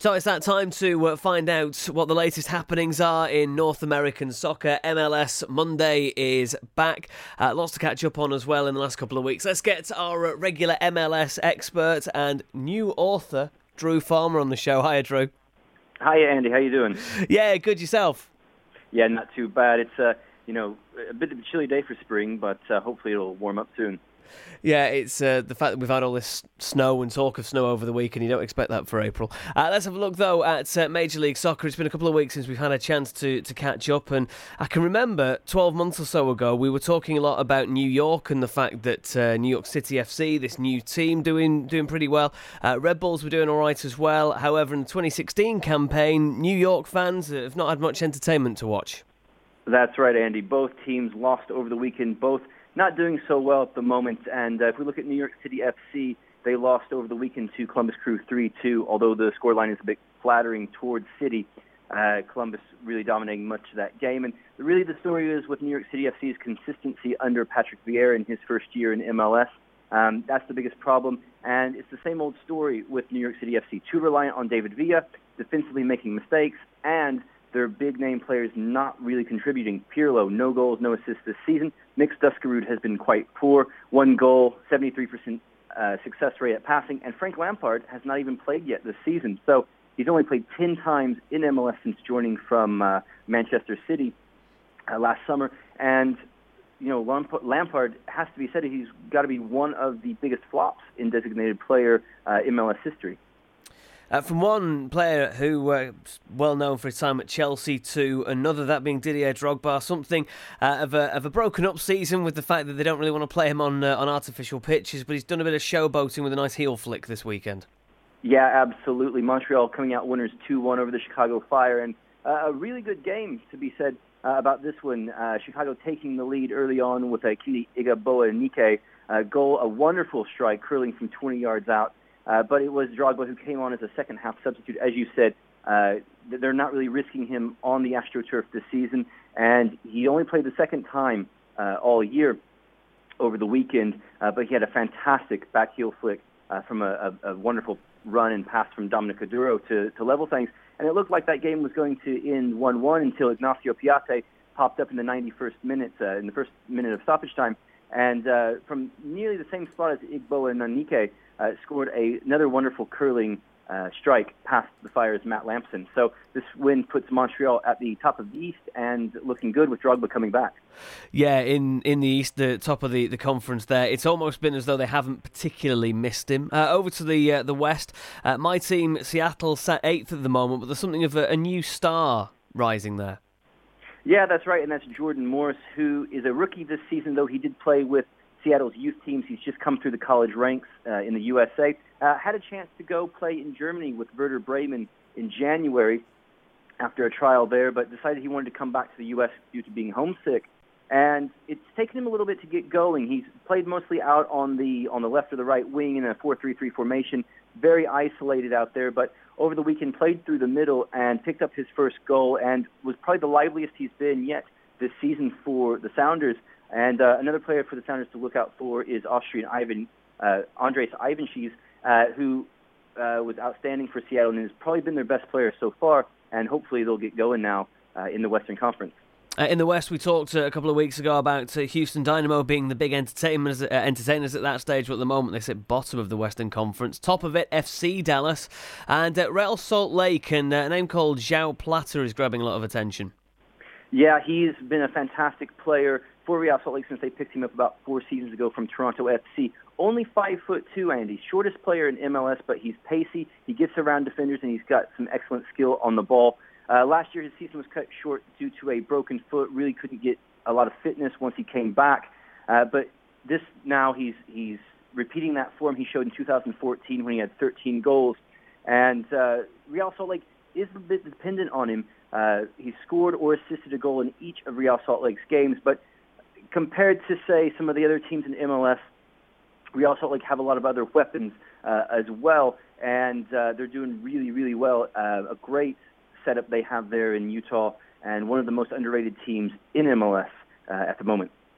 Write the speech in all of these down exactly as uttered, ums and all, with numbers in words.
So it's that time to uh, find out what the latest happenings are in North American soccer. M L S Monday is back. Uh, lots to catch up on as well in the last couple of weeks. Let's get our uh, regular M L S expert and new author, Drew Farmer, on the show. Hiya, Drew. Hiya, Andy. How you doing? Yeah, good. Yourself? Yeah, not too bad. It's uh, you know, a bit of a chilly day for spring, but uh, hopefully it'll warm up soon. Yeah, it's uh, the fact that we've had all this snow and talk of snow over the week, and you don't expect that for April. Uh, let's have a look, though, at uh, Major League Soccer. It's been a couple of weeks since we've had a chance to, to catch up, and I can remember twelve months or so ago, we were talking a lot about New York and the fact that uh, New York City F C, this new team, doing doing pretty well. Uh, Red Bulls were doing all right as well. However, in the twenty sixteen campaign, New York fans have not had much entertainment to watch. That's right, Andy. Both teams lost over the weekend, both not doing so well at the moment. And uh, if we look at New York City F C, they lost over the weekend to Columbus Crew three two, although the scoreline is a bit flattering towards City. Uh, Columbus really dominating much of that game. And really the story is with New York City F C's consistency under Patrick Vieira in his first year in M L S. Um, that's the biggest problem. And it's the same old story with New York City F C. Too reliant on David Villa, defensively making mistakes, and their big-name players not really contributing. Pirlo, no goals, no assists this season. Nick Stuskerud has been quite poor. One goal, seventy-three percent uh, success rate at passing. And Frank Lampard has not even played yet this season. So he's only played ten times in M L S since joining from uh, Manchester City uh, last summer. And, you know, Lampard has to be said, he's got to be one of the biggest flops in designated player uh, M L S history. Uh, from one player who was uh, well known for his time at Chelsea to another, that being Didier Drogba, something uh, of a of a broken up season with the fact that they don't really want to play him on uh, on artificial pitches, but he's done a bit of showboating with a nice heel flick this weekend. Yeah, absolutely. Montreal coming out winners two one over the Chicago Fire, and uh, a really good game to be said uh, about this one. Uh, Chicago taking the lead early on with a Kili Igboanike uh, goal, a wonderful strike curling from twenty yards out. Uh, but it was Drogba who came on as a second-half substitute. As you said, uh, they're not really risking him on the AstroTurf this season, and he only played the second time uh, all year over the weekend, uh, but he had a fantastic back heel flick uh, from a, a, a wonderful run and pass from Dominic Oduro to, to level things. And it looked like that game was going to end one one until Ignacio Piatti popped up in the ninety-first minute, uh, in the first minute of stoppage time, and uh, from nearly the same spot as Igboanike, Uh, scored a, another wonderful curling uh, strike past the Fire's Matt Lampson. So this win puts Montreal at the top of the East and looking good with Drogba coming back. Yeah, in, in the East, the top of the, the conference there, it's almost been as though they haven't particularly missed him. Uh, over to the uh, the West, uh, my team, Seattle, sat eighth at the moment, but there's something of a, a new star rising there. Yeah, that's right, and that's Jordan Morris, who is a rookie this season, though he did play with Seattle's youth teams. He's just come through the college ranks uh, in the U S A. Uh, had a chance to go play in Germany with Werder Bremen in January after a trial there, but decided he wanted to come back to the U S due to being homesick. And it's taken him a little bit to get going. He's played mostly out on the on the left or the right wing in a four three three formation, very isolated out there, but over the weekend played through the middle and picked up his first goal and was probably the liveliest he's been yet this season for the Sounders. And uh, another player for the Sounders to look out for is Austrian Ivan uh, Andres Ivanschis, uh, who uh, was outstanding for Seattle and has probably been their best player so far. And hopefully they'll get going now uh, in the Western Conference. Uh, in the West, we talked uh, a couple of weeks ago about uh, Houston Dynamo being the big entertainers, uh, entertainers at that stage, but at the moment they sit bottom of the Western Conference. Top of it, F C Dallas, and uh, Real Salt Lake, and uh, a name called João Plata is grabbing a lot of attention. Yeah, he's been a fantastic player for Real Salt Lake since they picked him up about four seasons ago from Toronto F C. Only five foot two, Andy. Shortest player in M L S, but he's pacey. He gets around defenders, and he's got some excellent skill on the ball. Uh, last year, his season was cut short due to a broken foot. Really couldn't get a lot of fitness once he came back. Uh, but this now he's he's repeating that form he showed in two thousand fourteen when he had thirteen goals. And uh, Real Salt Lake is a bit dependent on him. Uh, he's scored or assisted a goal in each of Real Salt Lake's games, but compared to, say, some of the other teams in M L S, Real Salt Lake have a lot of other weapons uh, as well, and uh, they're doing really, really well. Uh, a great setup they have there in Utah, and one of the most underrated teams in M L S uh, at the moment.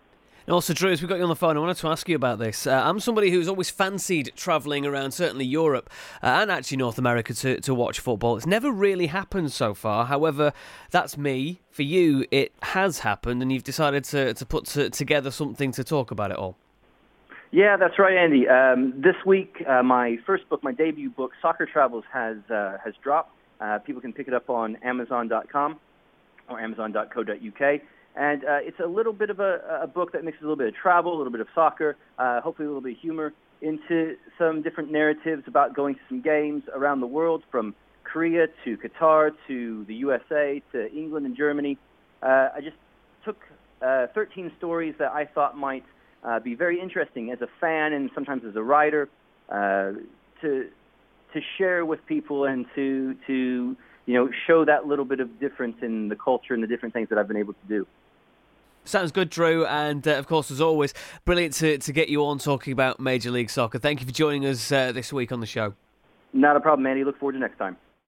And also, Drew, as we got you on the phone, I wanted to ask you about this. Uh, I'm somebody who's always fancied travelling around, certainly Europe uh, and actually North America to, to watch football. It's never really happened so far. However, that's me. For you, it has happened, and you've decided to, to put to, together something to talk about it all. Yeah, that's right, Andy. Um, this week, uh, my first book, my debut book, Soccer Travels, has uh, has dropped. Uh, people can pick it up on Amazon dot com or Amazon dot co dot U K. And uh, it's a little bit of a, a book that mixes a little bit of travel, a little bit of soccer, uh, hopefully a little bit of humor into some different narratives about going to some games around the world, from Korea to Qatar to the U S A to England and Germany. Uh, I just took uh, thirteen stories that I thought might uh, be very interesting as a fan and sometimes as a writer uh, to to share with people and to to you know show that little bit of difference in the culture and the different things that I've been able to do. Sounds good, Drew, and uh, of course, as always, brilliant to, to get you on talking about Major League Soccer. Thank you for joining us uh, this week on the show. Not a problem, Andy. Look forward to next time.